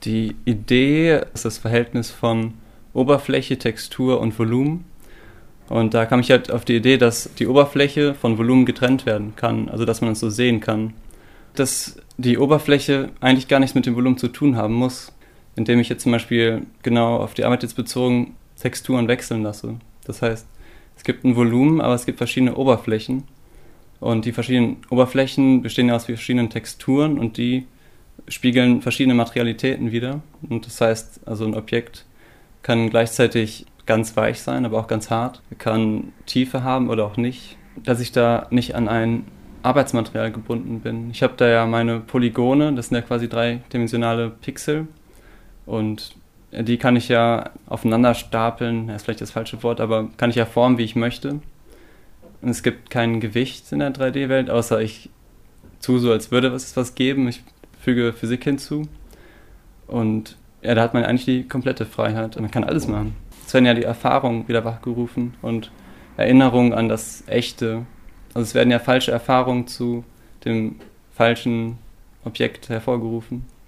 Die Idee ist das Verhältnis von Oberfläche, Textur und Volumen. Und da kam ich halt auf die Idee, dass die Oberfläche von Volumen getrennt werden kann, also dass man es so sehen kann. Dass die Oberfläche eigentlich gar nichts mit dem Volumen zu tun haben muss, indem ich jetzt zum Beispiel genau auf die Arbeit jetzt bezogen Texturen wechseln lasse. Das heißt, es gibt ein Volumen, aber es gibt verschiedene Oberflächen. Und die verschiedenen Oberflächen bestehen ja aus verschiedenen Texturen und die spiegeln verschiedene Materialitäten wider. Und das heißt, also ein Objekt kann gleichzeitig ganz weich sein, aber auch ganz hart, kann Tiefe haben oder auch nicht, dass ich da nicht an ein Arbeitsmaterial gebunden bin. Ich habe da ja meine Polygone, das sind ja quasi dreidimensionale Pixel und die kann ich ja aufeinander stapeln, das ist vielleicht das falsche Wort, aber kann ich ja formen, wie ich möchte. Und es gibt kein Gewicht in der 3D-Welt, außer ich tue so, als würde es was geben. Ich füge Physik hinzu und ja, da hat man eigentlich die komplette Freiheit. Man kann alles machen. Es werden ja die Erfahrungen wieder wachgerufen und Erinnerungen an das Echte. Also es werden ja falsche Erfahrungen zu dem falschen Objekt hervorgerufen.